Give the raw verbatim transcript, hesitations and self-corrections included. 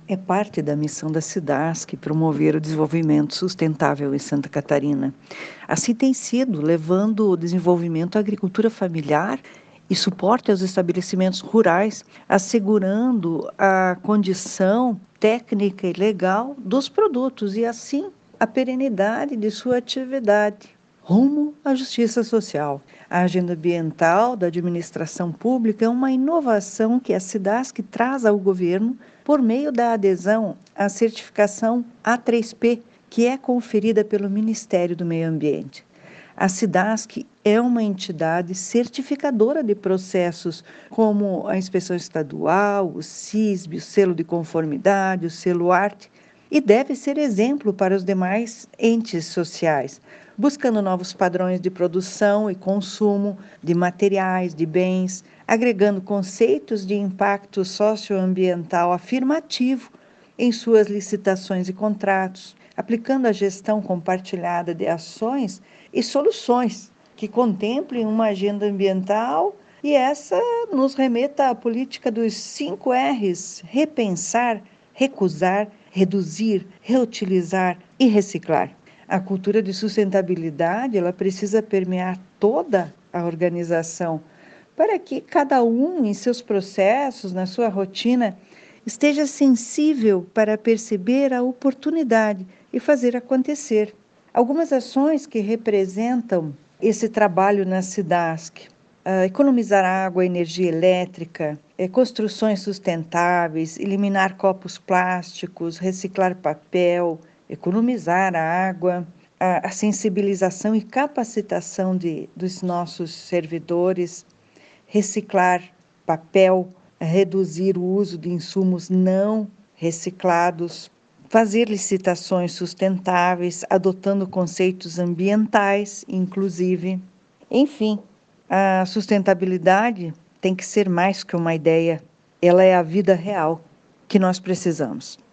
É parte da missão da SIDASC promover o desenvolvimento sustentável em Santa Catarina. Assim tem sido, levando o desenvolvimento à agricultura familiar e suporte aos estabelecimentos rurais, assegurando a condição técnica e legal dos produtos e, assim, a perenidade de sua atividade. Rumo à justiça social. A agenda ambiental da administração pública é uma inovação que a SIDASC traz ao governo por meio da adesão à certificação A três P, que é conferida pelo Ministério do Meio Ambiente. A SIDASC é uma entidade certificadora de processos como a inspeção estadual, o SISB, o selo de conformidade, o selo Arte, e deve ser exemplo para os demais entes sociais, buscando novos padrões de produção e consumo de materiais, de bens, agregando conceitos de impacto socioambiental afirmativo em suas licitações e contratos, aplicando a gestão compartilhada de ações e soluções que contemplem uma agenda ambiental e essa nos remeta à política dos cinco R's: repensar, recusar, reduzir, reutilizar e reciclar. A cultura de sustentabilidade, ela precisa permear toda a organização para que cada um, em seus processos, na sua rotina, esteja sensível para perceber a oportunidade e fazer acontecer. Algumas ações que representam esse trabalho na SIDASC: uh, economizar água, energia elétrica, eh, construções sustentáveis, eliminar copos plásticos, reciclar papel, economizar a água, a, a sensibilização e capacitação de, dos nossos servidores, reciclar papel, reduzir o uso de insumos não reciclados, fazer licitações sustentáveis, adotando conceitos ambientais, inclusive. Enfim, a sustentabilidade tem que ser mais que uma ideia, ela é a vida real que nós precisamos.